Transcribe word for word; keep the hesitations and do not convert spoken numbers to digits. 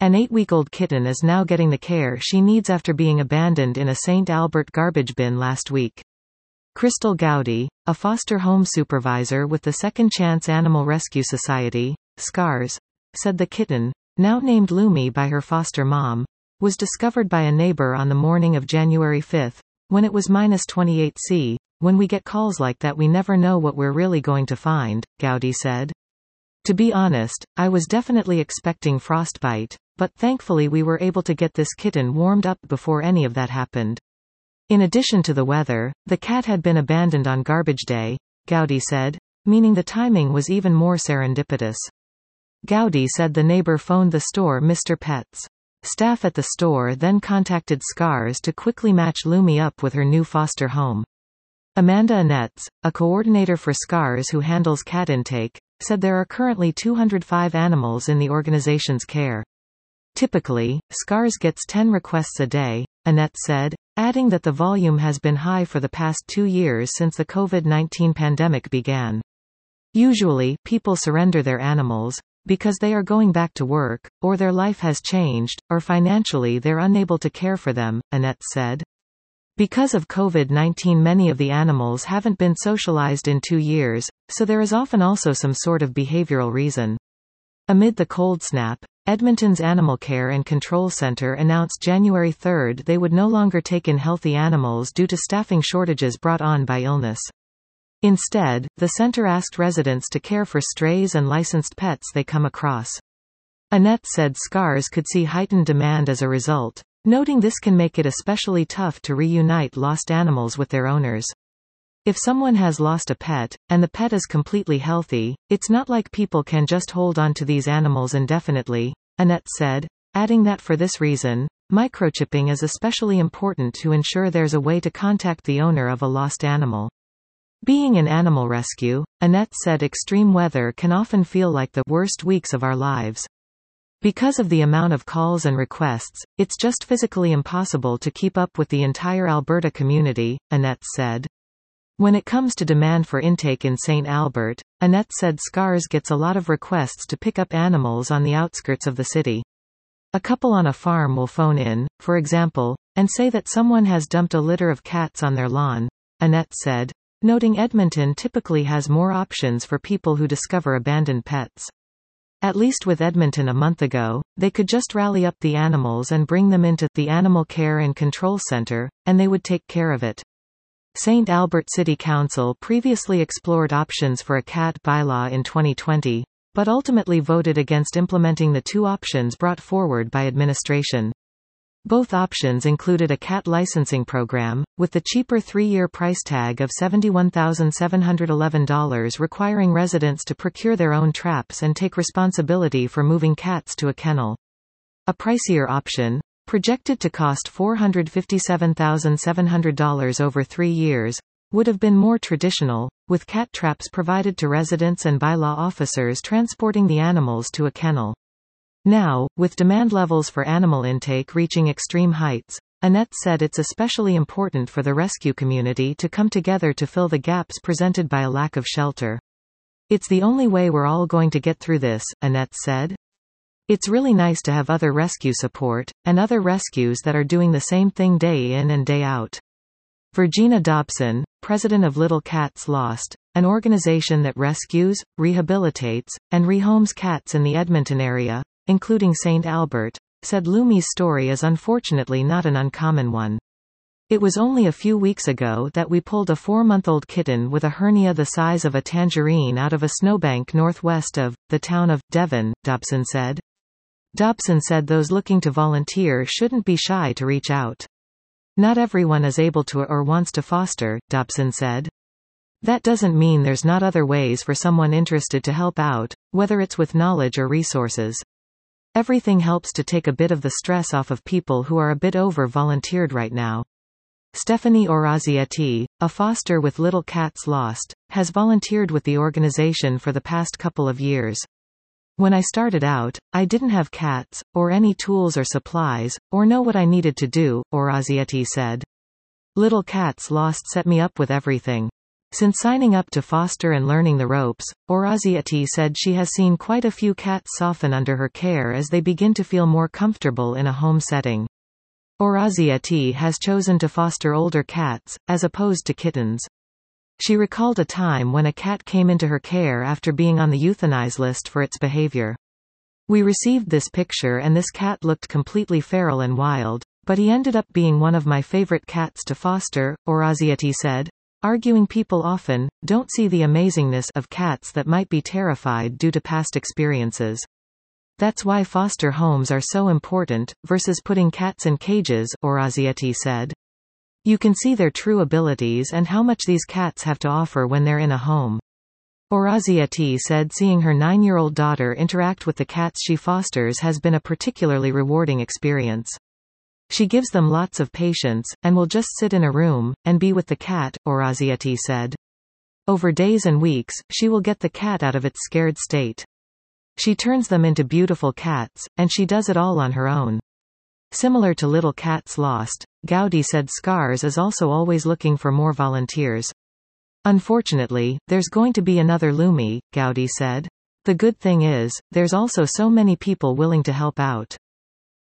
An eight-week-old kitten is now getting the care she needs after being abandoned in a Saint Albert garbage bin last week. Crystal Gowdy, a foster home supervisor with the Second Chance Animal Rescue Society, SCARS, said the kitten, now named Lumi by her foster mom, was discovered by a neighbor on the morning of January fifth, when it was minus twenty-eight degrees. When we get calls like that, we never know what we're really going to find, Gowdy said. To be honest, I was definitely expecting frostbite, but thankfully we were able to get this kitten warmed up before any of that happened. In addition to the weather, the cat had been abandoned on garbage day, Gowdy said, meaning the timing was even more serendipitous. Gowdy said the neighbor phoned the store Mister Pets. Staff at the store then contacted SCARS to quickly match Lumi up with her new foster home. Amanda Annetz, a coordinator for SCARS who handles cat intake, said there are currently two hundred five animals in the organization's care. Typically, SCARS gets ten requests a day, Annette said, adding that the volume has been high for the past two years since the COVID nineteen pandemic began. Usually, people surrender their animals because they are going back to work, or their life has changed, or financially they're unable to care for them, Annette said. Because of COVID nineteen, many of the animals haven't been socialized in two years, so there is often also some sort of behavioral reason. Amid the cold snap, Edmonton's Animal Care and Control Center announced January third they would no longer take in healthy animals due to staffing shortages brought on by illness. Instead, the center asked residents to care for strays and licensed pets they come across. Annette said SCARS could see heightened demand as a result, noting this can make it especially tough to reunite lost animals with their owners. If someone has lost a pet, and the pet is completely healthy, it's not like people can just hold on to these animals indefinitely, Annette said, adding that for this reason, microchipping is especially important to ensure there's a way to contact the owner of a lost animal. Being in animal rescue, Annette said extreme weather can often feel like the worst weeks of our lives. Because of the amount of calls and requests, it's just physically impossible to keep up with the entire Alberta community, Annette said. When it comes to demand for intake in Saint Albert, Annette said SCARS gets a lot of requests to pick up animals on the outskirts of the city. A couple on a farm will phone in, for example, and say that someone has dumped a litter of cats on their lawn, Annette said, noting Edmonton typically has more options for people who discover abandoned pets. At least with Edmonton a month ago, they could just rally up the animals and bring them into the Animal Care and Control Center, and they would take care of it. Saint Albert City Council previously explored options for a cat bylaw in twenty twenty, but ultimately voted against implementing the two options brought forward by administration. Both options included a cat licensing program, with the cheaper three-year price tag of seventy-one thousand seven hundred eleven dollars requiring residents to procure their own traps and take responsibility for moving cats to a kennel. A pricier option, projected to cost four hundred fifty-seven thousand seven hundred dollars over three years, would have been more traditional, with cat traps provided to residents and bylaw officers transporting the animals to a kennel. Now, with demand levels for animal intake reaching extreme heights, Annette said it's especially important for the rescue community to come together to fill the gaps presented by a lack of shelter. It's the only way we're all going to get through this, Annette said. It's really nice to have other rescue support, and other rescues that are doing the same thing day in and day out. Virginia Dobson, president of Little Cats Lost, an organization that rescues, rehabilitates, and rehomes cats in the Edmonton area, including Saint Albert, said Lumi's story is unfortunately not an uncommon one. It was only a few weeks ago that we pulled a four-month-old kitten with a hernia the size of a tangerine out of a snowbank northwest of the town of Devon, Dobson said. Dobson said those looking to volunteer shouldn't be shy to reach out. Not everyone is able to or wants to foster, Dobson said. That doesn't mean there's not other ways for someone interested to help out, whether it's with knowledge or resources. Everything helps to take a bit of the stress off of people who are a bit over-volunteered right now. Stephanie Orazietti, a foster with Little Cats Lost, has volunteered with the organization for the past couple of years. When I started out, I didn't have cats, or any tools or supplies, or know what I needed to do, Orazietti said. Little Cats Lost set me up with everything. Since signing up to foster and learning the ropes, Orazietti said she has seen quite a few cats soften under her care as they begin to feel more comfortable in a home setting. Orazietti has chosen to foster older cats, as opposed to kittens. She recalled a time when a cat came into her care after being on the euthanize list for its behavior. We received this picture and this cat looked completely feral and wild, but he ended up being one of my favorite cats to foster, Orazietti said, arguing people often don't see the amazingness of cats that might be terrified due to past experiences. That's why foster homes are so important, versus putting cats in cages, Orazietti said. You can see their true abilities and how much these cats have to offer when they're in a home. Orazietti said seeing her nine-year-old daughter interact with the cats she fosters has been a particularly rewarding experience. She gives them lots of patience, and will just sit in a room, and be with the cat, Orazietti said. Over days and weeks, she will get the cat out of its scared state. She turns them into beautiful cats, and she does it all on her own. Similar to Little Cats Lost, Gowdy said Scars is also always looking for more volunteers. Unfortunately, there's going to be another Lumi, Gowdy said. The good thing is, there's also so many people willing to help out.